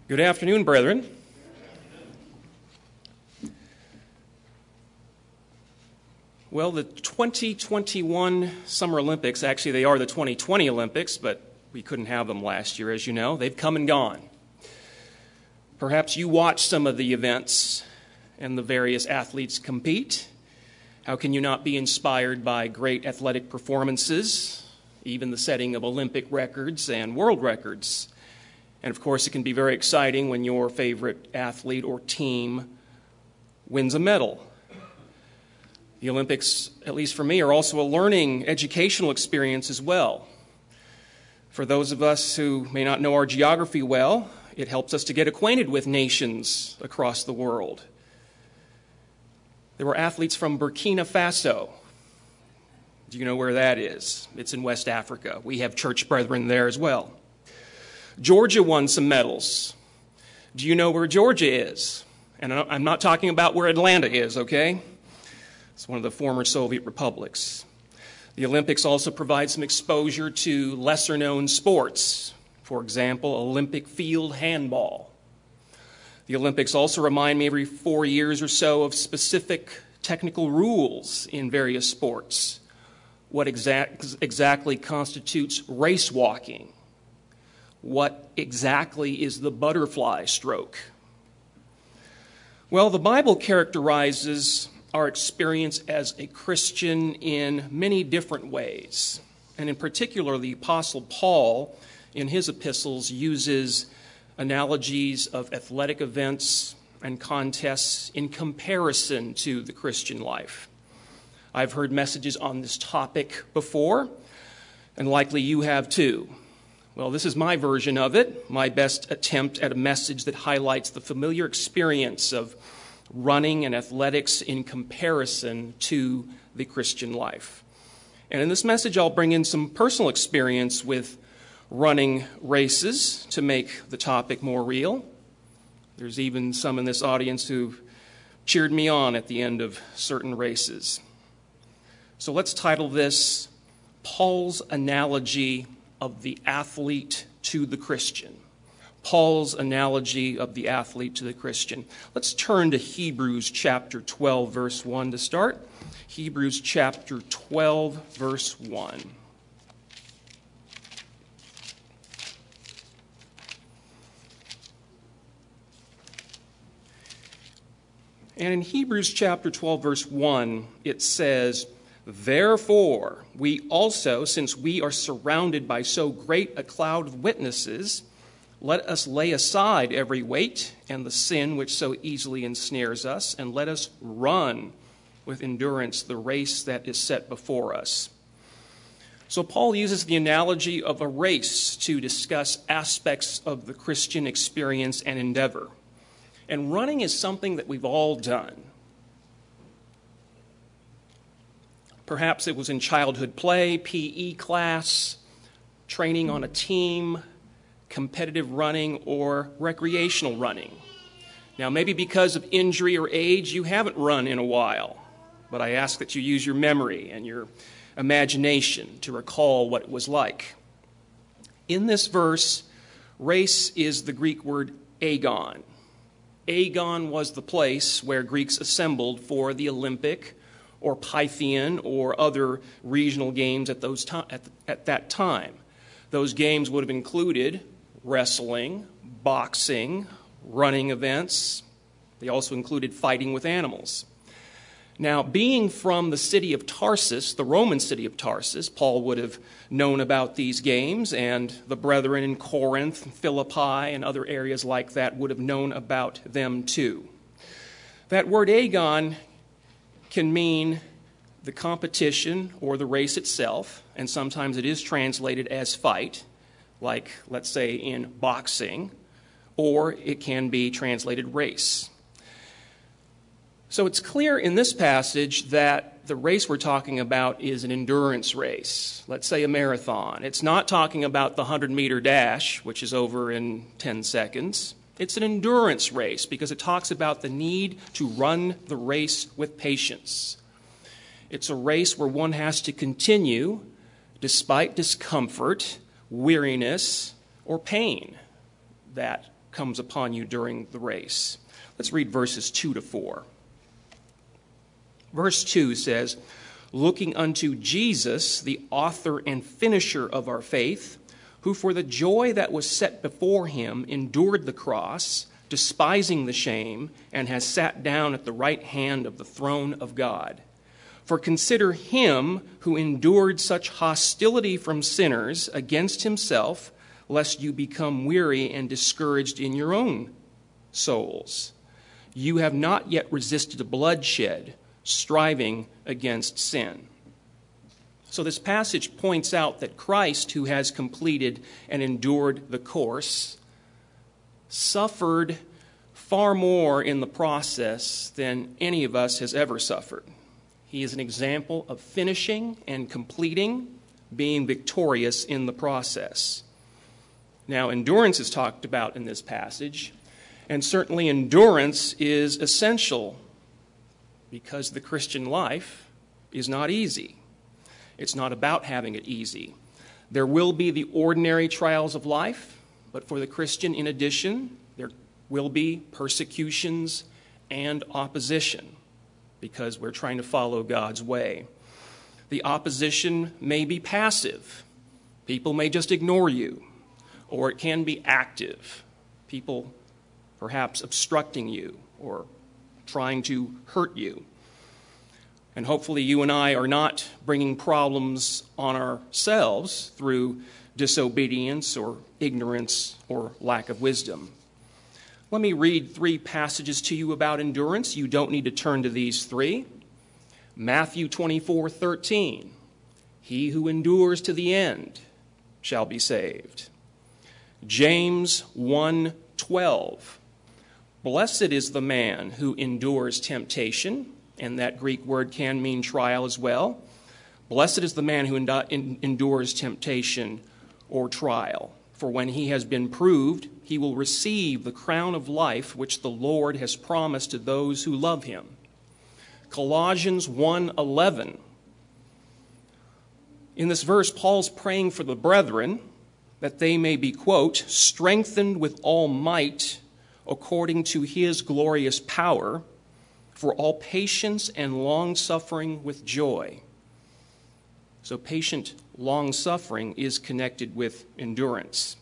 Good afternoon, brethren. Well, the 2021 Summer Olympics, actually they are the 2020 Olympics, but we couldn't have them last year, as you know. They've come and gone. Perhaps you watched some of the events and the various athletes compete. How can you not be inspired by great athletic performances, even the setting of Olympic records and world records? And of course, it can be very exciting when your favorite athlete or team wins a medal. The Olympics, at least for me, are also a learning, educational experience as well. For those of us who may not know our geography well, it helps us to get acquainted with nations across the world. There were athletes from Burkina Faso. Do you know where that is? It's in West Africa. We have church brethren there as well. Georgia won some medals. Do you know where Georgia is? And I'm not talking about where Atlanta is, okay? It's one of the former Soviet republics. The Olympics also provide some exposure to lesser-known sports. For example, Olympic field handball. The Olympics also remind me every 4 years or so of specific technical rules in various sports. What exactly constitutes race walking? What exactly is the butterfly stroke? Well, the Bible characterizes our experience as a Christian in many different ways. And in particular, the Apostle Paul, in his epistles, uses analogies of athletic events and contests in comparison to the Christian life. I've heard messages on this topic before, and likely you have too. Well, this is my version of it, my best attempt at a message that highlights the familiar experience of running and athletics in comparison to the Christian life. And in this message, I'll bring in some personal experience with running races to make the topic more real. There's even some in this audience who cheered me on at the end of certain races. So let's title this, Paul's Analogy of the Athlete to the Christian. Paul's analogy of the athlete to the Christian. Let's turn to Hebrews chapter 12, verse 1 to start. Hebrews chapter 12, verse 1. And in Hebrews chapter 12, verse 1, it says, "Therefore, we also, since we are surrounded by so great a cloud of witnesses, let us lay aside every weight and the sin which so easily ensnares us, and let us run with endurance the race that is set before us." So Paul uses the analogy of a race to discuss aspects of the Christian experience and endeavor. And running is something that we've all done. Perhaps it was in childhood play, PE class, training on a team, competitive running, or recreational running. Now, maybe because of injury or age, you haven't run in a while, but I ask that you use your memory and your imagination to recall what it was like. In this verse, race is the Greek word agon. Agon was the place where Greeks assembled for the Olympic or Pythian or other regional games at that time. Those games would have included wrestling, boxing, running events. They also included fighting with animals. Now, being from the city of Tarsus, the Roman city of Tarsus, Paul would have known about these games, and the brethren in Corinth, Philippi, and other areas like that would have known about them too. That word agon can mean the competition or the race itself, and sometimes it is translated as fight, like, let's say, in boxing, or it can be translated race. So it's clear in this passage that the race we're talking about is an endurance race, let's say a marathon. It's not talking about the 100-meter dash, which is over in 10 seconds. It's an endurance race because it talks about the need to run the race with patience. It's a race where one has to continue despite discomfort, weariness, or pain that comes upon you during the race. Let's read verses 2 to 4. Verse 2 says, "Looking unto Jesus, the author and finisher of our faith, who for the joy that was set before him endured the cross, despising the shame, and has sat down at the right hand of the throne of God. For consider him who endured such hostility from sinners against himself, lest you become weary and discouraged in your own souls. You have not yet resisted bloodshed, striving against sin." So this passage points out that Christ, who has completed and endured the course, suffered far more in the process than any of us has ever suffered. He is an example of finishing and completing, being victorious in the process. Now, endurance is talked about in this passage, and certainly endurance is essential because the Christian life is not easy. It's not about having it easy. There will be the ordinary trials of life, but for the Christian, in addition, there will be persecutions and opposition because we're trying to follow God's way. The opposition may be passive. People may just ignore you, or it can be active. People perhaps obstructing you or trying to hurt you. And hopefully you and I are not bringing problems on ourselves through disobedience or ignorance or lack of wisdom. Let me read 3 passages to you about endurance. You don't need to turn to these 3. Matthew 24:13. "He who endures to the end shall be saved." James 1:12. "Blessed is the man who endures temptation," and that Greek word can mean trial as well. "Blessed is the man who endures temptation or trial, for when he has been proved, he will receive the crown of life which the Lord has promised to those who love him." Colossians 1:11. In this verse, Paul's praying for the brethren that they may be, quote, "strengthened with all might according to his glorious power, for all patience and long-suffering with joy." So patient long-suffering is connected with endurance.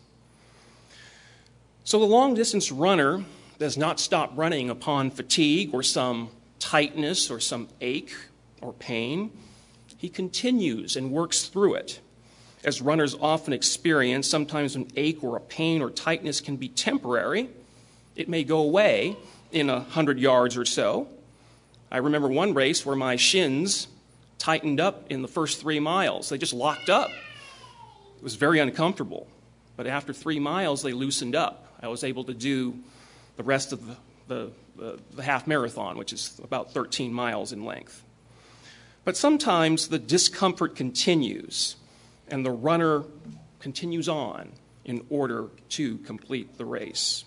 So the long-distance runner does not stop running upon fatigue or some tightness or some ache or pain. He continues and works through it. As runners often experience, sometimes an ache or a pain or tightness can be temporary. It may go away in 100 yards or so. I remember one race where my shins tightened up in the first 3 miles. They just locked up. It was very uncomfortable. But after 3 miles, they loosened up. I was able to do the rest of the half marathon, which is about 13 miles in length. But sometimes the discomfort continues, and the runner continues on in order to complete the race.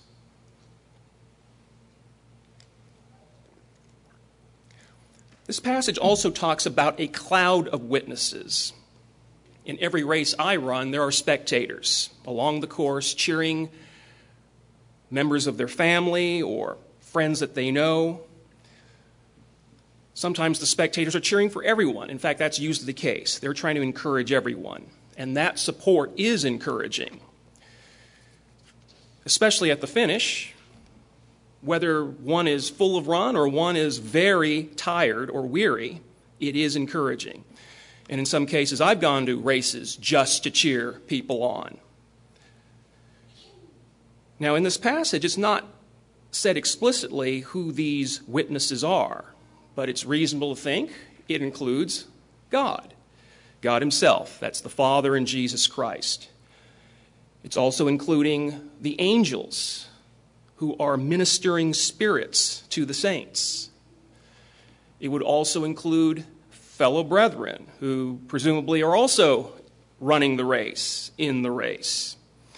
This passage also talks about a cloud of witnesses. In every race I run, there are spectators along the course cheering members of their family or friends that they know. Sometimes the spectators are cheering for everyone. In fact, that's usually the case. They're trying to encourage everyone, and that support is encouraging. Especially at the finish, whether one is full of run or one is very tired or weary, it is encouraging. And in some cases, I've gone to races just to cheer people on. Now, in this passage, it's not said explicitly who these witnesses are, but it's reasonable to think it includes God. God himself, that's the Father and Jesus Christ. It's also including the angels, who are ministering spirits to the saints. It would also include fellow brethren who presumably are also running the race, in the race.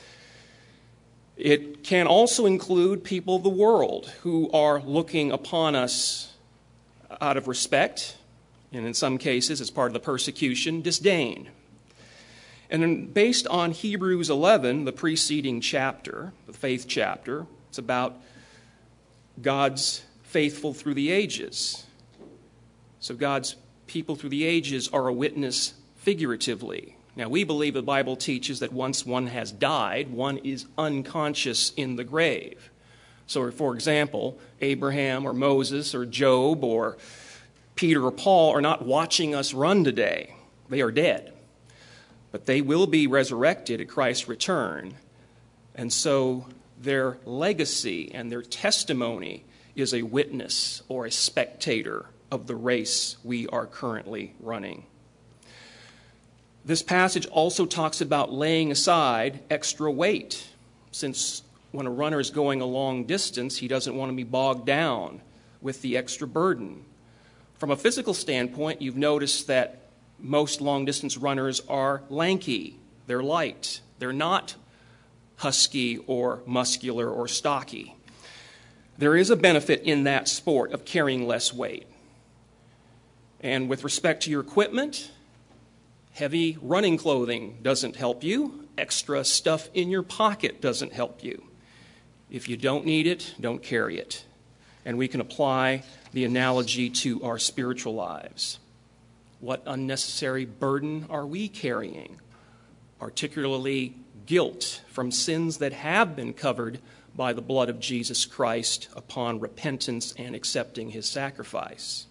It can also include people of the world who are looking upon us out of respect, and in some cases, as part of the persecution, disdain. And then based on Hebrews 11, the preceding chapter, the faith chapter, It's about God's faithful through the ages. So God's people through the ages are a witness figuratively. Now, we believe the Bible teaches that once one has died, one is unconscious in the grave. So, for example, Abraham or Moses or Job or Peter or Paul are not watching us run today. They are dead. But they will be resurrected at Christ's return. And so their legacy and their testimony is a witness or a spectator of the race we are currently running. This passage also talks about laying aside extra weight, since when a runner is going a long distance, he doesn't want to be bogged down with the extra burden. From a physical standpoint, you've noticed that most long-distance runners are lanky. They're light. They're not husky or muscular or stocky. There is a benefit in that sport of carrying less weight. And with respect to your equipment, heavy running clothing doesn't help you. Extra stuff in your pocket doesn't help you. If you don't need it, don't carry it. And we can apply the analogy to our spiritual lives. What unnecessary burden are we carrying? Particularly guilt from sins that have been covered by the blood of Jesus Christ upon repentance and accepting his sacrifice.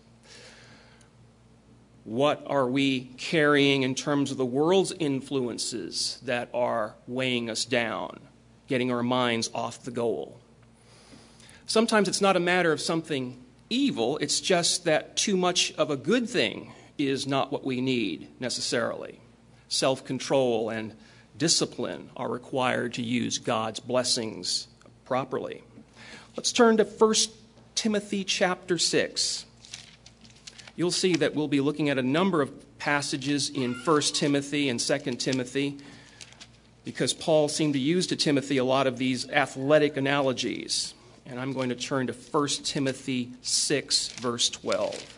What are we carrying in terms of the world's influences that are weighing us down, getting our minds off the goal? Sometimes it's not a matter of something evil, it's just that too much of a good thing is not what we need necessarily. Self-control and discipline are required to use God's blessings properly. Let's turn to 1 Timothy chapter 6. You'll see that we'll be looking at a number of passages in 1 Timothy and 2 Timothy because Paul seemed to use to Timothy a lot of these athletic analogies. And I'm going to turn to 1 Timothy 6, verse 12.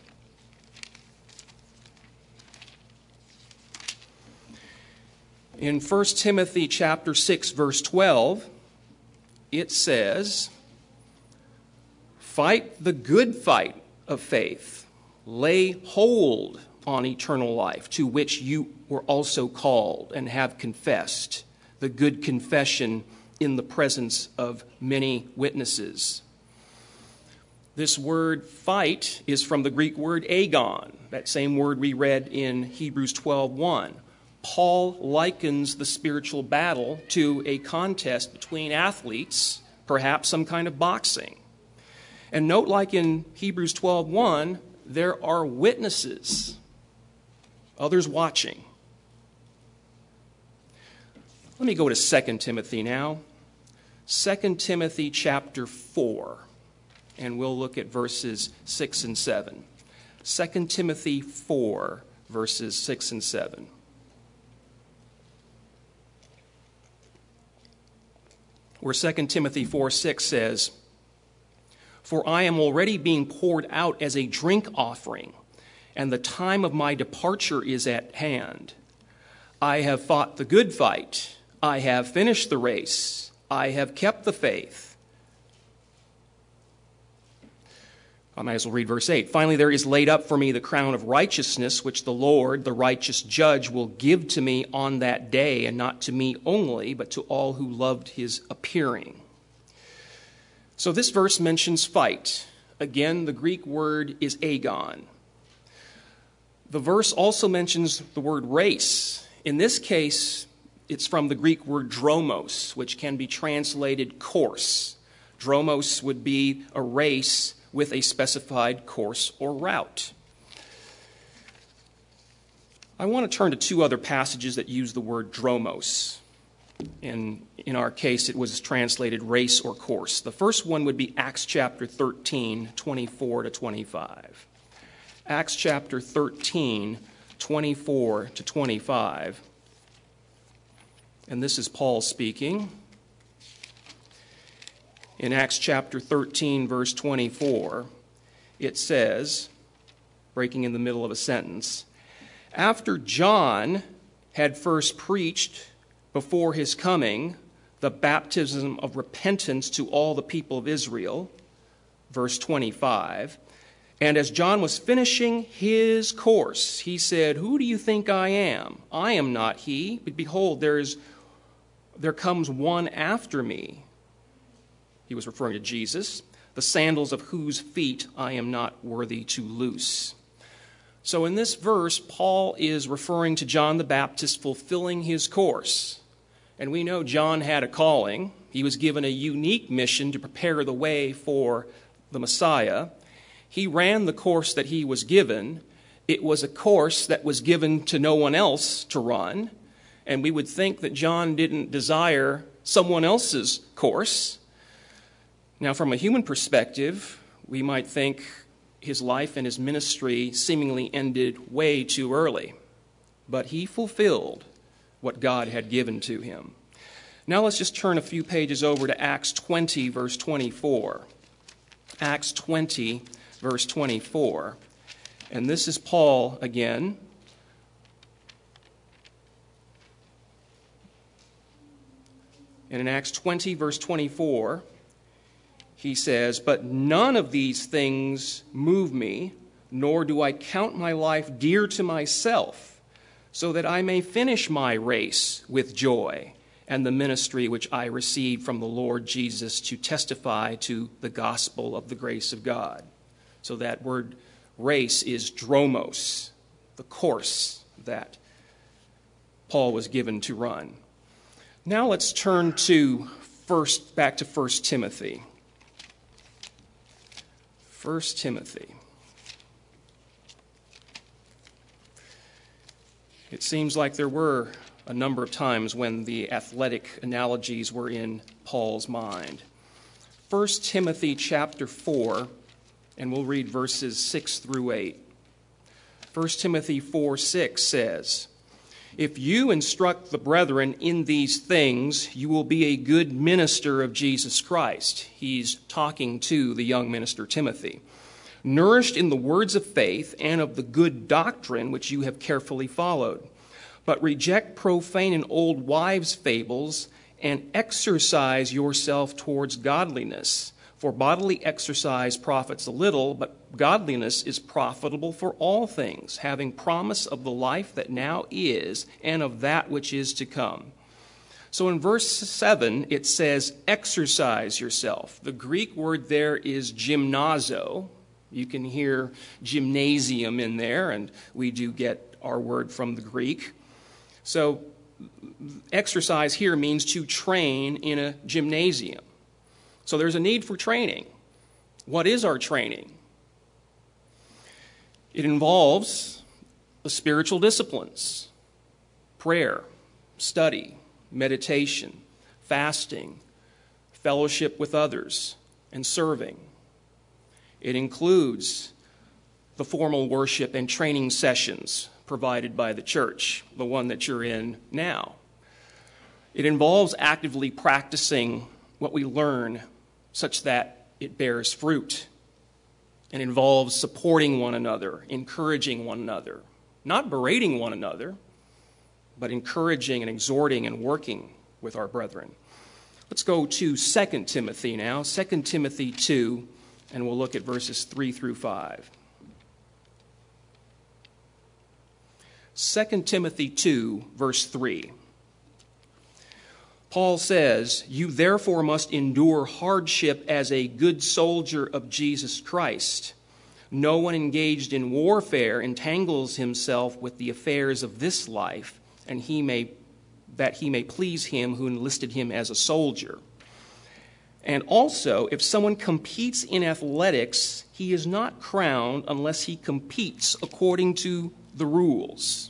In 1 Timothy chapter 6, verse 12, it says, "Fight the good fight of faith. Lay hold on eternal life, to which you were also called and have confessed the good confession in the presence of many witnesses." This word fight is from the Greek word agon, that same word we read in Hebrews 12:1. Paul likens the spiritual battle to a contest between athletes, perhaps some kind of boxing. And note, like in Hebrews 12:1, there are witnesses, others watching. Let me go to 2 Timothy now. 2 Timothy chapter 4, and we'll look at verses 6 and 7. 2 Timothy 4, verses 6 and 7. Where 2 Timothy 4:6 says, "For I am already being poured out as a drink offering, and the time of my departure is at hand. I have fought the good fight. I have finished the race. I have kept the faith." I might as well read verse 8. "Finally, there is laid up for me the crown of righteousness, which the Lord, the righteous judge, will give to me on that day, and not to me only, but to all who loved his appearing." So this verse mentions fight. Again, the Greek word is agon. The verse also mentions the word race. In this case, it's from the Greek word dromos, which can be translated course. Dromos would be a race with a specified course or route. I want to turn to two other passages that use the word dromos. In our case, it was translated race or course. The first one would be Acts chapter 13, 24 to 25. Acts chapter 13, 24 to 25. And this is Paul speaking. In Acts chapter 13, verse 24, it says, breaking in the middle of a sentence, "After John had first preached before his coming the baptism of repentance to all the people of Israel, verse 25. And as John was finishing his course, he said, "Who do you think I am? I am not he, but behold, there comes one after me." He was referring to Jesus, "the sandals of whose feet I am not worthy to loose." So in this verse, Paul is referring to John the Baptist fulfilling his course. And we know John had a calling. He was given a unique mission to prepare the way for the Messiah. He ran the course that he was given. It was a course that was given to no one else to run. And we would think that John didn't desire someone else's course. Now, from a human perspective, we might think his life and his ministry seemingly ended way too early. But he fulfilled what God had given to him. Now let's just turn a few pages over to Acts 20, verse 24. Acts 20, verse 24. And this is Paul again. And in Acts 20, verse 24, he says, "But none of these things move me, nor do I count my life dear to myself, so that I may finish my race with joy and the ministry which I received from the Lord Jesus to testify to the gospel of the grace of God." So that word race is dromos, the course that Paul was given to run. Now let's turn back to 1 Timothy. 1 Timothy. It seems like there were a number of times when the athletic analogies were in Paul's mind. 1 Timothy chapter 4, and we'll read verses 6 through 8. 1 Timothy 4:6 says, "If you instruct the brethren in these things, you will be a good minister of Jesus Christ." He's talking to the young minister Timothy. "Nourished in the words of faith and of the good doctrine which you have carefully followed. But reject profane and old wives' fables, and exercise yourself towards godliness. For bodily exercise profits a little, but godliness is profitable for all things, having promise of the life that now is and of that which is to come." So in verse 7, it says, exercise yourself. The Greek word there is gymnazo. You can hear gymnasium in there, and we do get our word from the Greek. So exercise here means to train in a gymnasium. So there's a need for training. What is our training? It involves the spiritual disciplines: prayer, study, meditation, fasting, fellowship with others, and serving. It includes the formal worship and training sessions provided by the church, the one that you're in now. It involves actively practicing what we learn such that it bears fruit. It involves supporting one another, encouraging one another, not berating one another, but encouraging and exhorting and working with our brethren. Let's go to 2 Timothy now, 2 Timothy 2, and we'll look at verses 3 through 5. 2 Timothy 2, verse 3. Paul says, "You therefore must endure hardship as a good soldier of Jesus Christ. No one engaged in warfare entangles himself with the affairs of this life, and that he may please him who enlisted him as a soldier. And also, if someone competes in athletics, he is not crowned unless he competes according to the rules."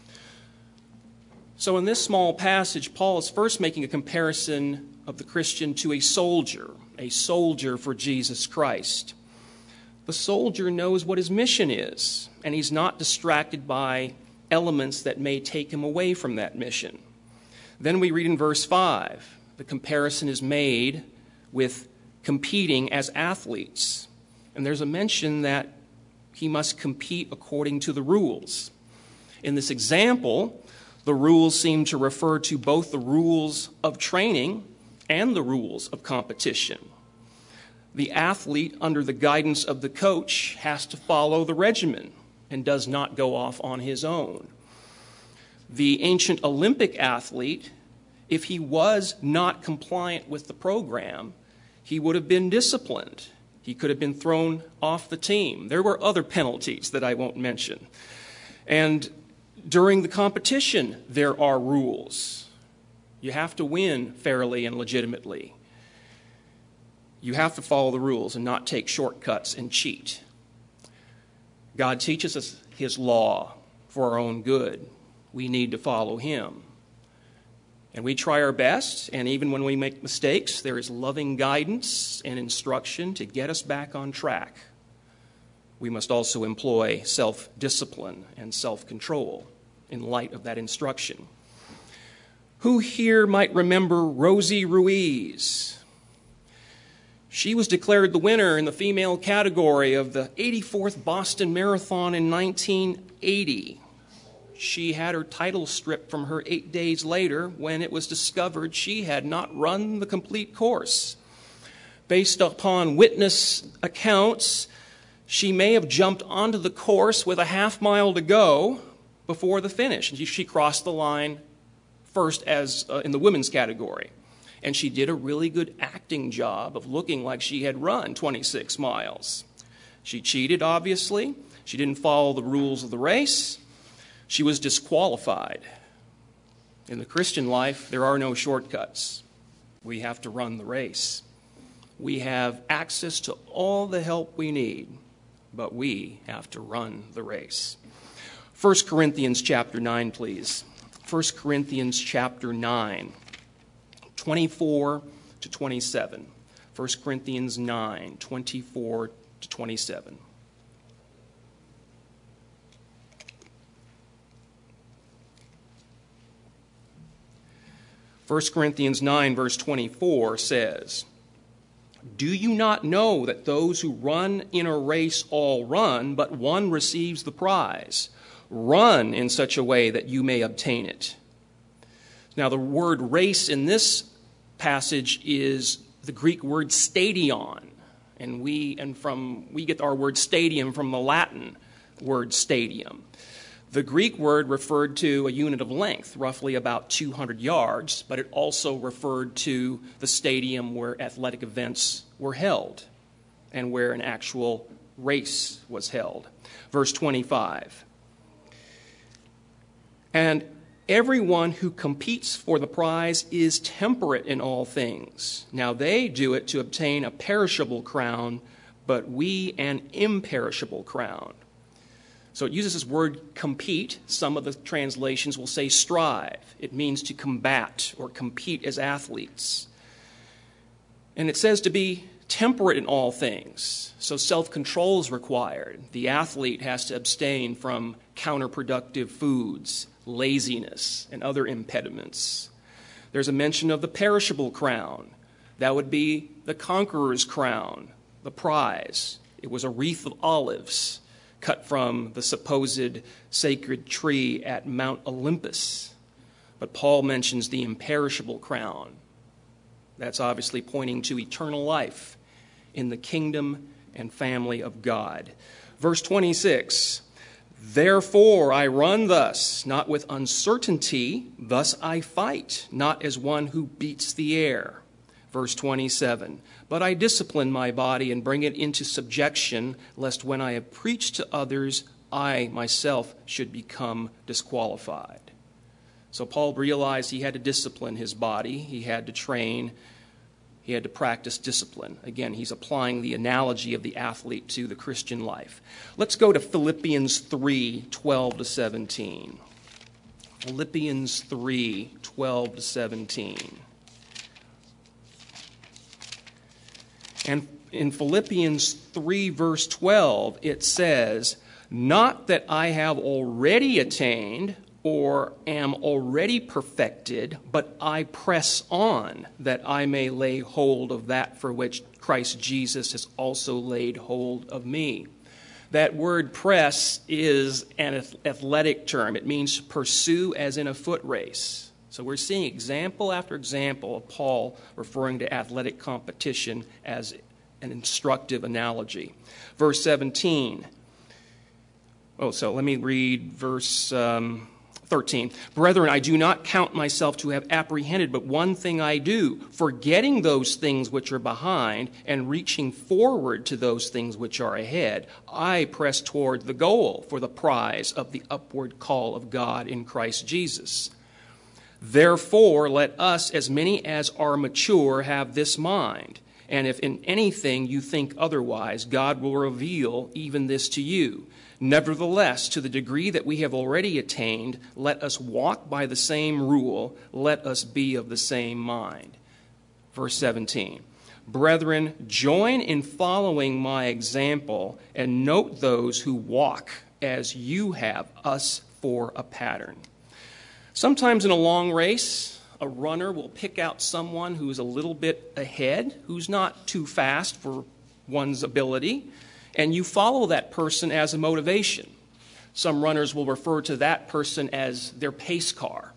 So in this small passage, Paul is first making a comparison of the Christian to a soldier for Jesus Christ. The soldier knows what his mission is, and he's not distracted by elements that may take him away from that mission. Then we read in verse 5, the comparison is made with competing as athletes. And there's a mention that he must compete according to the rules. In this example, the rules seem to refer to both the rules of training and the rules of competition. The athlete, under the guidance of the coach, has to follow the regimen and does not go off on his own. The ancient Olympic athlete, if he was not compliant with the program, he would have been disciplined. He could have been thrown off the team. There were other penalties that I won't mention. And during the competition, there are rules. You have to win fairly and legitimately. You have to follow the rules and not take shortcuts and cheat. God teaches us His law for our own good. We need to follow Him. And we try our best, and even when we make mistakes, there is loving guidance and instruction to get us back on track. We must also employ self-discipline and self-control in light of that instruction. Who here might remember Rosie Ruiz? She was declared the winner in the female category of the 84th Boston Marathon in 1980. She had her title stripped from her 8 days later when it was discovered she had not run the complete course. Based upon witness accounts, she may have jumped onto the course with a half mile to go before the finish. She crossed the line first as in the women's category. And she did a really good acting job of looking like she had run 26 miles. She cheated, obviously. She didn't follow the rules of the race. She was disqualified. In the Christian life, there are no shortcuts. We have to run the race. We have access to all the help we need, but we have to run the race. 1 Corinthians chapter 9, please. 1 Corinthians chapter 9. 24 to 27. 1 Corinthians 9, 24 to 27. First Corinthians 9, verse 24 says, "Do you not know that those who run in a race all run, but one receives the prize? Run in such a way that you may obtain it." Now, the word race in this passage is the Greek word stadion, and we get our word stadium from the Latin word stadium. The Greek word referred to a unit of length, roughly about 200 yards, but it also referred to the stadium where athletic events were held and where an actual race was held. Verse 25. "And everyone who competes for the prize is temperate in all things. Now they do it to obtain a perishable crown, but we an imperishable crown." So it uses this word compete. Some of the translations will say strive. It means to combat or compete as athletes. And it says to be temperate in all things. So self-control is required. The athlete has to abstain from counterproductive foods, laziness, and other impediments. There's a mention of the perishable crown. That would be the conqueror's crown, the prize. It was a wreath of olives cut from the supposed sacred tree at Mount Olympus. But Paul mentions the imperishable crown. That's obviously pointing to eternal life in the kingdom and family of God. Verse 26, "Therefore I run thus, not with uncertainty, thus I fight, not as one who beats the air." Verse 27, "But I discipline my body and bring it into subjection, lest when I have preached to others, I myself should become disqualified." So Paul realized he had to discipline his body, he had to train, he had to practice discipline. Again, he's applying the analogy of the athlete to the Christian life. Let's go to Philippians 3, 12 to 17. Philippians 3, 12 to 17. And in Philippians 3, verse 12, it says, "Not that I have already attained or am already perfected, but I press on that I may lay hold of that for which Christ Jesus has also laid hold of me." That word press is an athletic term. It means pursue as in a foot race. So we're seeing example after example of Paul referring to athletic competition as an instructive analogy. Verse 17. So let me read verse 13. Brethren, I do not count myself to have apprehended, but one thing I do, forgetting those things which are behind and reaching forward to those things which are ahead, I press toward the goal for the prize of the upward call of God in Christ Jesus. Therefore, let us, as many as are mature, have this mind. And if in anything you think otherwise, God will reveal even this to you. Nevertheless, to the degree that we have already attained, let us walk by the same rule, let us be of the same mind. Verse 17. Brethren, join in following my example, and note those who walk as you have us for a pattern. Sometimes in a long race, a runner will pick out someone who's a little bit ahead, who's not too fast for one's ability, and you follow that person as a motivation. Some runners will refer to that person as their pace car.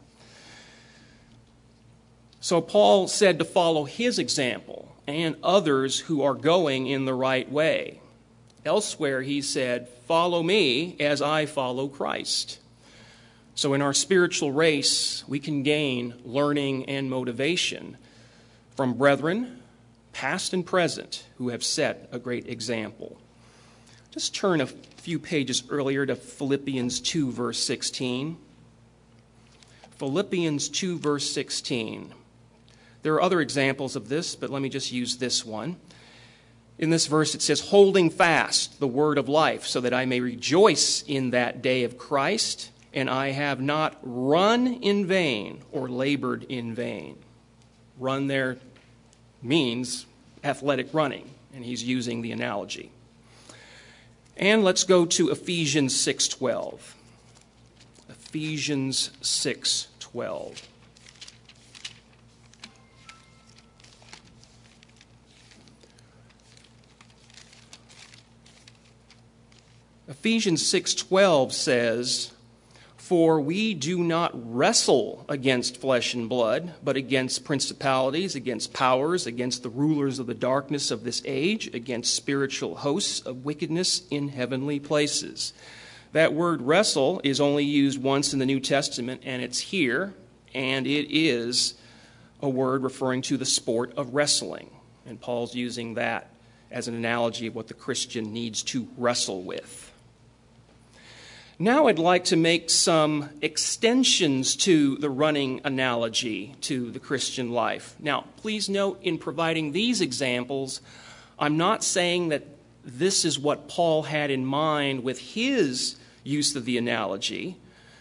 So Paul said to follow his example and others who are going in the right way. Elsewhere he said, follow me as I follow Christ. So in our spiritual race, we can gain learning and motivation from brethren, past and present, who have set a great example. Just turn a few pages earlier to Philippians 2, verse 16. Philippians 2, verse 16. There are other examples of this, but let me just use this one. In this verse it says, holding fast the word of life, so that I may rejoice in that day of Christ, and I have not run in vain or labored in vain. Run there means athletic running, and he's using the analogy. And let's go to Ephesians 6:12. Ephesians 6:12. Ephesians 6:12 says, for we do not wrestle against flesh and blood, but against principalities, against powers, against the rulers of the darkness of this age, against spiritual hosts of wickedness in heavenly places. That word wrestle is only used once in the New Testament, and it's here, and it is a word referring to the sport of wrestling. And Paul's using that as an analogy of what the Christian needs to wrestle with. Now I'd like to make some extensions to the running analogy to the Christian life. Now, please note in providing these examples, I'm not saying that this is what Paul had in mind with his use of the analogy.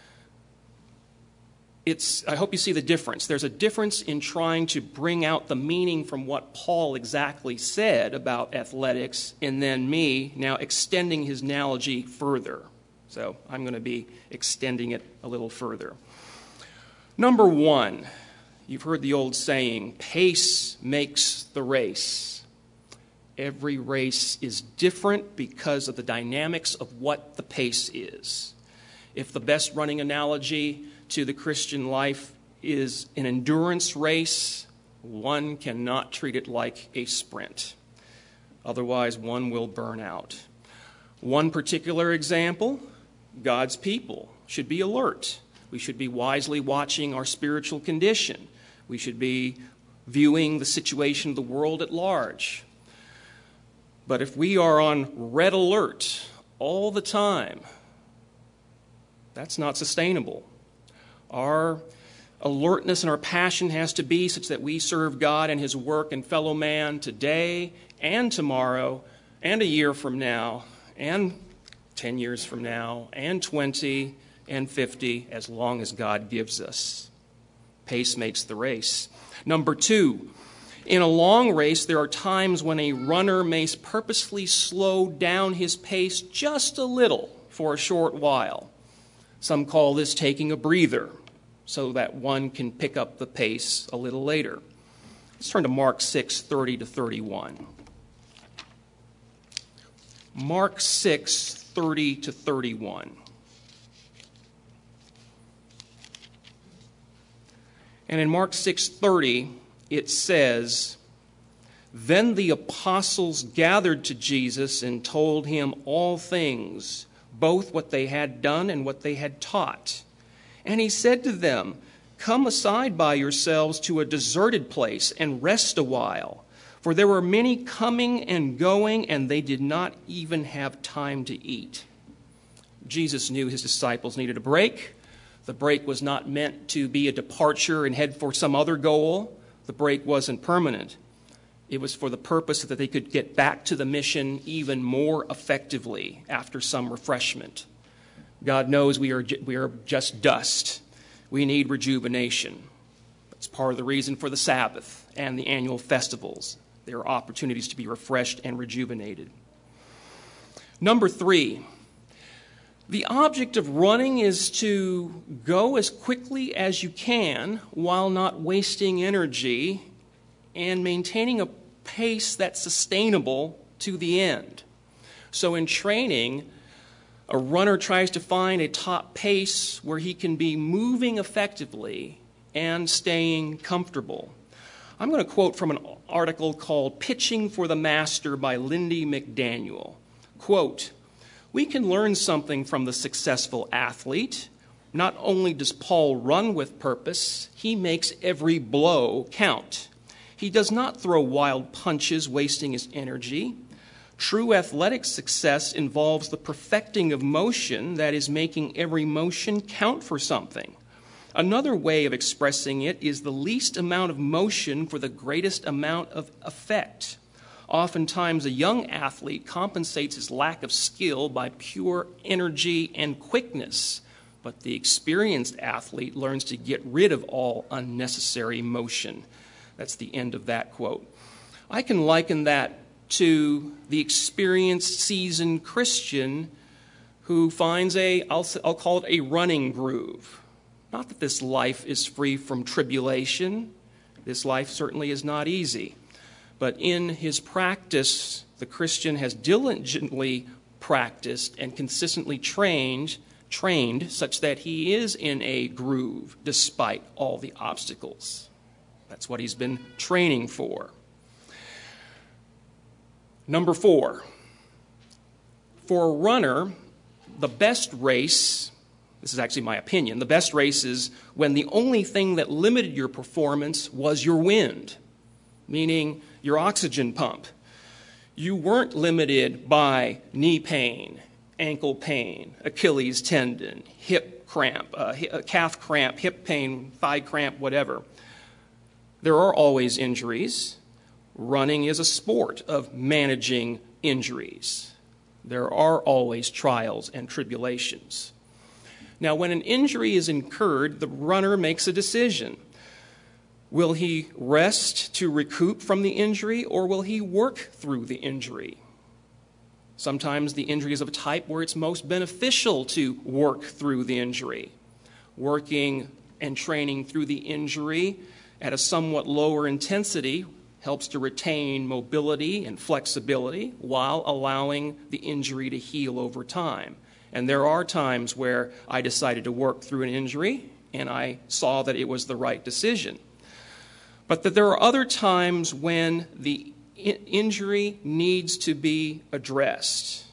I hope you see the difference. There's a difference in trying to bring out the meaning from what Paul exactly said about athletics, and then me now extending his analogy further. So I'm going to be extending it a little further. Number one, you've heard the old saying, pace makes the race. Every race is different because of the dynamics of what the pace is. If the best running analogy to the Christian life is an endurance race, one cannot treat it like a sprint. Otherwise, one will burn out. One particular example, God's people should be alert. We should be wisely watching our spiritual condition. We should be viewing the situation of the world at large. But if we are on red alert all the time, that's not sustainable. Our alertness and our passion has to be such that we serve God and His work and fellow man today and tomorrow and a year from now and 10 years from now, and 20, and 50, as long as God gives us. Pace makes the race. Number two, in a long race, there are times when a runner may purposely slow down his pace just a little for a short while. Some call this taking a breather, so that one can pick up the pace a little later. Let's turn to Mark 6:30-31. Mark 6:30-31. And in Mark 6:30, it says, "Then the apostles gathered to Jesus and told him all things, both what they had done and what they had taught. And he said to them, 'Come aside by yourselves to a deserted place and rest a while.' For there were many coming and going, and they did not even have time to eat." Jesus knew his disciples needed a break. The break was not meant to be a departure and head for some other goal. The break wasn't permanent. It was for the purpose that they could get back to the mission even more effectively after some refreshment. God knows we are just dust. We need rejuvenation. That's part of the reason for the Sabbath and the annual festivals. There are opportunities to be refreshed and rejuvenated. Number 3, the object of running is to go as quickly as you can while not wasting energy and maintaining a pace that's sustainable to the end. So in training, a runner tries to find a top pace where he can be moving effectively and staying comfortable. I'm going to quote from an article called "Pitching for the Master" by Lindy McDaniel. Quote, "We can learn something from the successful athlete. Not only does Paul run with purpose, he makes every blow count. He does not throw wild punches, wasting his energy. True athletic success involves the perfecting of motion, that is, making every motion count for something. Another way of expressing it is the least amount of motion for the greatest amount of effect. Oftentimes, a young athlete compensates his lack of skill by pure energy and quickness, but the experienced athlete learns to get rid of all unnecessary motion." That's the end of that quote. I can liken that to the experienced, seasoned Christian who finds I'll call it a running groove. Not that this life is free from tribulation. This life certainly is not easy. But in his practice, the Christian has diligently practiced and consistently trained such that he is in a groove despite all the obstacles. That's what he's been training for. Number 4, for a runner, the best race, this is actually my opinion, the best race is when the only thing that limited your performance was your wind, meaning your oxygen pump. You weren't limited by knee pain, ankle pain, Achilles tendon, hip cramp, calf cramp, hip pain, thigh cramp, whatever. There are always injuries. Running is a sport of managing injuries. There are always trials and tribulations. Now, when an injury is incurred, the runner makes a decision. Will he rest to recoup from the injury, or will he work through the injury? Sometimes the injury is of a type where it's most beneficial to work through the injury. Working and training through the injury at a somewhat lower intensity helps to retain mobility and flexibility while allowing the injury to heal over time. And there are times where I decided to work through an injury and I saw that it was the right decision. But that there are other times when the injury needs to be addressed.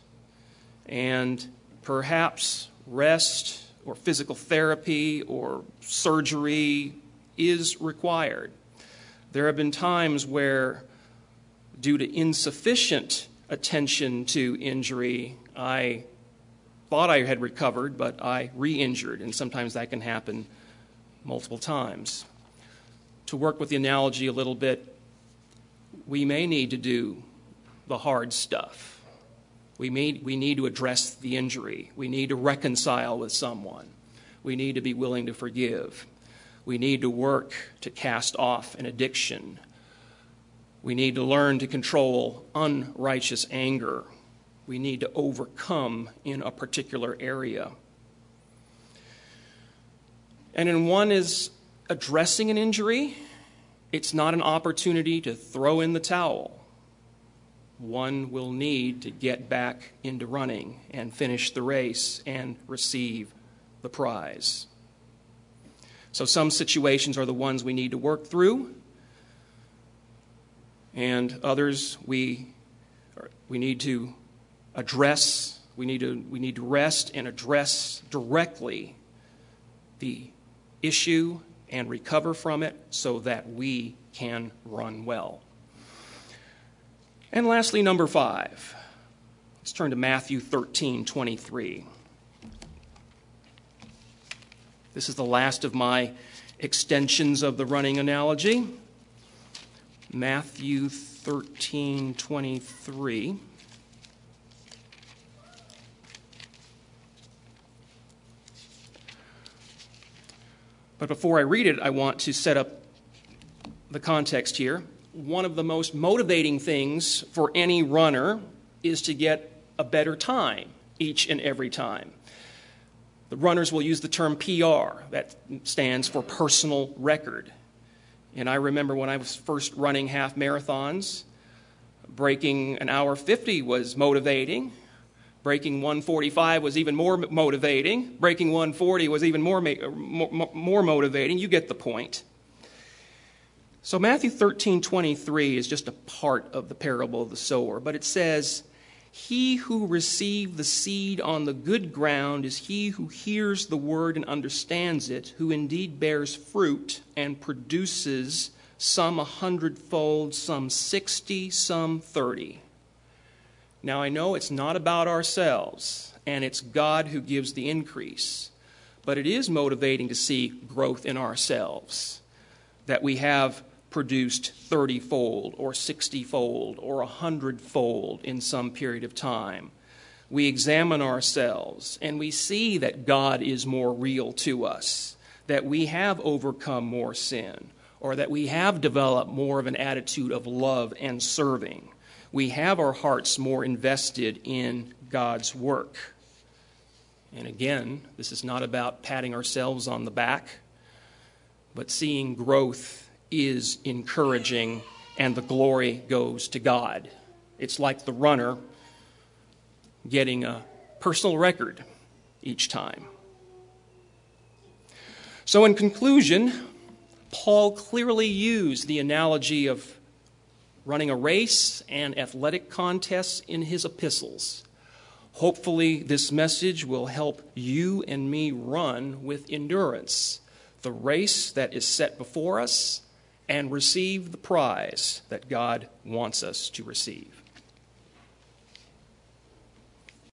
And perhaps rest or physical therapy or surgery is required. There have been times where, due to insufficient attention to injury, I thought I had recovered, but I re-injured, and sometimes that can happen multiple times. To work with the analogy a little bit, we may need to do the hard stuff. We need to address the injury. We need to reconcile with someone. We need to be willing to forgive. We need to work to cast off an addiction. We need to learn to control unrighteous anger. We need to overcome in a particular area. And when one is addressing an injury, it's not an opportunity to throw in the towel. One will need to get back into running and finish the race and receive the prize. So some situations are the ones we need to work through, and others we need to address. We need to rest and address directly the issue and recover from it so that we can run well. And lastly, number 5. Let's turn to Matthew 13:23. This is the last of my extensions of the running analogy. Matthew 13:23. But before I read it, I want to set up the context here. One of the most motivating things for any runner is to get a better time each and every time. The runners will use the term PR. That stands for personal record. And I remember when I was first running half marathons, breaking an hour 50 was motivating. Breaking 1:45 was even more motivating. Breaking 1:40 was even more motivating. You get the point. So Matthew 13:23 is just a part of the parable of the sower, but it says, "He who received the seed on the good ground is he who hears the word and understands it, who indeed bears fruit and produces some 100-fold, some 60, some 30. Now I know it's not about ourselves, and it's God who gives the increase, but it is motivating to see growth in ourselves, that we have produced 30-fold or 60-fold or 100-fold in some period of time. We examine ourselves and we see that God is more real to us, that we have overcome more sin, or that we have developed more of an attitude of love and serving. We have our hearts more invested in God's work. And again, this is not about patting ourselves on the back, but seeing growth is encouraging, and the glory goes to God. It's like the runner getting a personal record each time. So in conclusion, Paul clearly used the analogy of running a race and athletic contests in his epistles. Hopefully, this message will help you and me run with endurance the race that is set before us and receive the prize that God wants us to receive.